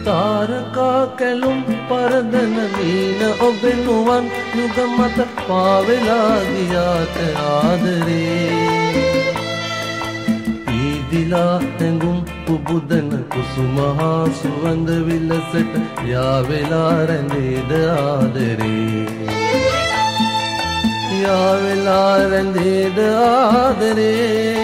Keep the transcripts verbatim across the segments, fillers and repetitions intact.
තාරකා කැලුම් පරදන මීන ඔබෙනුවන් යුග මත පාවෙලා ගියාට ආදරේ පීදිලා හැඟුම් පුබුදන කුසුමහා සුවඳ විලසට යාවෙලා රැඳේද ආදරේ යාවෙලා රැඳේද ආදරේ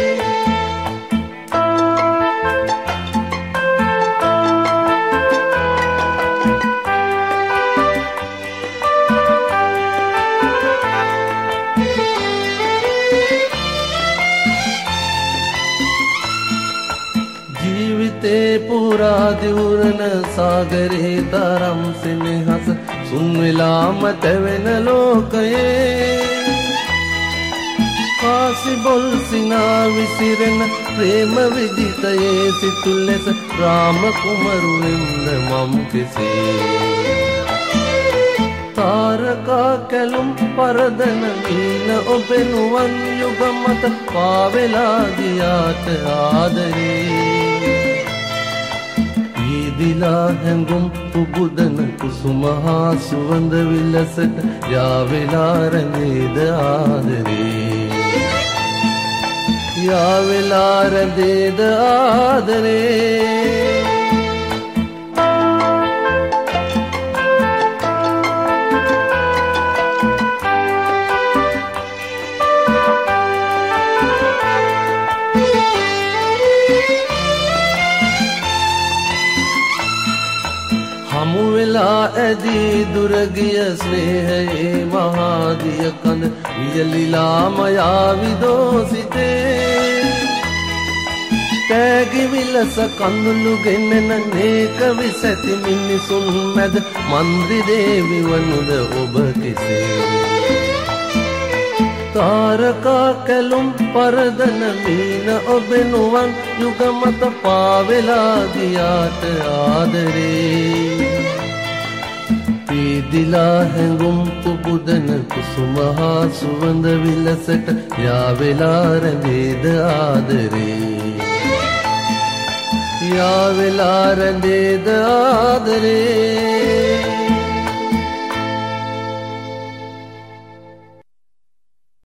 ජීවිතේ පුරා දිවුරන සාගරේ තරම් සෙනෙහස සුන් වෙලාම තැවෙන ලෝකයේ කාසිබොල් සිනා විසිරෙන ප්‍රේම විදිතයේ සිතු ලෙස රාම කුමරු වෙන්න මම් කෙසේ තාරකා කැලුම් පරදන මීන ඔබෙනුවන් යුග මත පාවෙලා ගියාට ආදරේ පීදිලා හැඟුම් පුබුදන කුසුමහා සුවඳ විලසට යාවෙලා රැඳේද ආදරේ යාවෙලා රැඳේද ආදරේ හමු වෙලා ඇදී දුරගිය ස්නේහයේ මහාදිය කඳ වියලිලාම යාවිදෝ සිතේ තෑගි විලස කඳුළු ගෙනෙන නේක විසැති මිනිසුන් මැද මන්ද්‍රි දේවි වනුද ඔබ කෙසේ තාරකා කැලුම් පරදන මීන ඔබෙනුවන් යුග මත පාවෙලා ගියාට ආදරේ පීදිලා හැඟුම් පුබුදන කුසුමහා සුවඳ විලසට යාවෙලා රැඳේද ආදරේ යාවෙලා රැඳේද ආදරේ